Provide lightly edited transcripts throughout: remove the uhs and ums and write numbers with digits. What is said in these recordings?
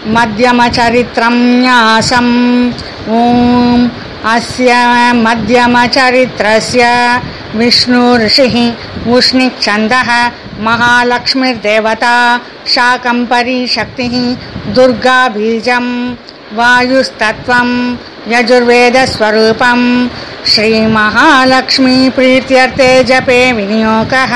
मध्यमचरित्रं न्यासम्। ॐ अस्य मध्यमचरित्रस्य विष्णुर्षिः उष्णिक्छन्दः महालक्ष्मीर्देवता शाकम्भरी शक्तिः दुर्गा बीजं वायुस्तत्त्वं यजुर्वेदस्वरूपं श्रीमहालक्ष्मी प्रीत्यर्थे जपे विनियोगः।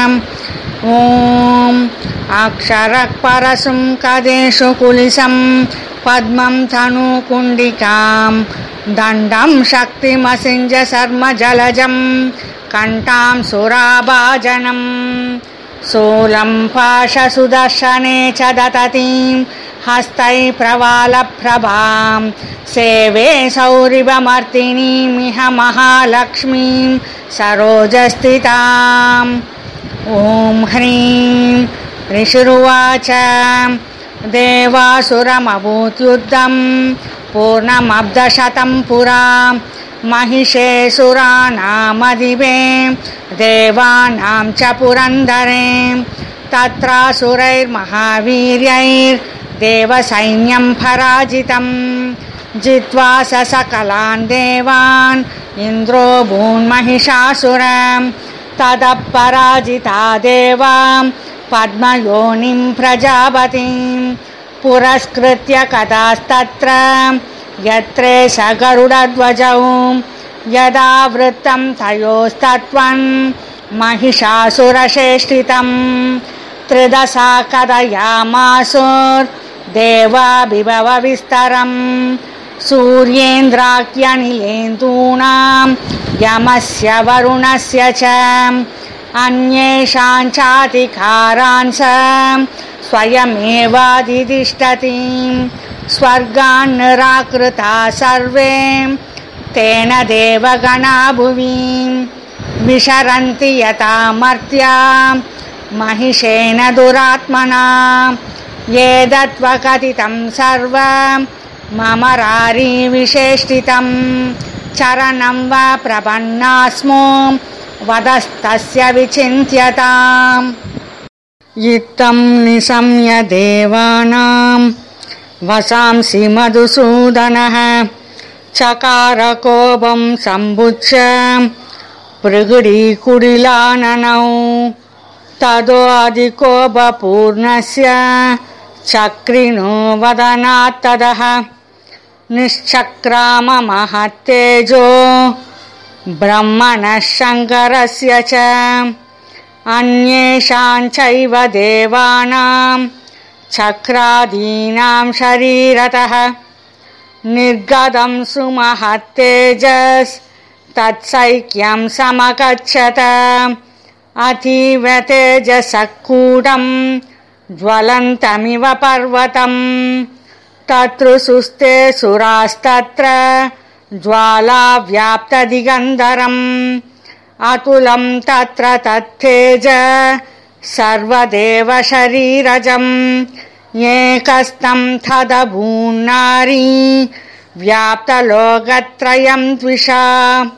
ॐ अक्षरपरशुं कदेषु कुलिशं पद्मं धनुकुण्डिकां दण्डं शक्तिमसिञ्ज शर्मजलजं कण्ठां सुराभाजनं शूलं पाशसुदर्शने च दततीं हस्तै प्रवालप्रभां सेवे सौरिभमर्दिनीमिह महालक्ष्मीं सरोजस्थिताम्। ॐ ह्रीं ऋषिरुवाच देवासुरमभूद्युद्धं पूर्णमब्धशतं पुरा महिषे सुराणामदिवे देवानां च पुरन्दरे तत्रासुरैर्महावीर्यैर्देवसैन्यं पराजितं जित्वा सकलान् देवान् इन्द्रो भून्महिषासुरं ततः पराजिता देवां पद्मयोनिं प्रजापतिं पुरस्कृत्य कदास्तत्र यत्रेष गरुडध्वजौ यदा वृत्तं तयोस्तत्त्वं महिषासुरचेष्टितं त्रिदशा कथयामासुर्देवाभिभवविस्तरं सूर्येन्द्राख्यनिलेन्दूनां यमस्य वरुणस्य च अन्येषां चाधिकारान् स स्वयमेवाधितिष्ठति स्वर्गान् निराकृता सर्वे तेन देवगणा भुवि विशरन्ति यथा मर्त्या महिषेण दुरात्मना एतद्वकथितं सर्वं मम रारिविशेष्टितं चरणं वा प्रपन्नास्मो वदस्तस्य विचिन्त्यताम्। इत्थं निशम्य देवानां वसांसि मधुसूदनः चकारकोपं सम्भुज्य पृगुडीकुडिलाननौ तदोऽधिकोपपूर्णस्य चक्रिणो वदनात्तदः निश्चक्राम महत्तेजो ब्रह्मणः शङ्करस्य च अन्येषां चैव देवानां चक्रादीनां शरीरतः निर्गतं सुमहत्तेजस् तत्सैक्यं समगच्छत अतीव तेजसक्कूटं ज्वलन्तमिव पर्वतं तत्रुसुस्ते सुरास्तत्र ज्वालाव्याप्तदिगन्धरम् अतुलं तत्र तत्तेज सर्वदेव शरीरजम् एकस्तं तदभून्नारी व्याप्तलोकत्रयं द्विषा।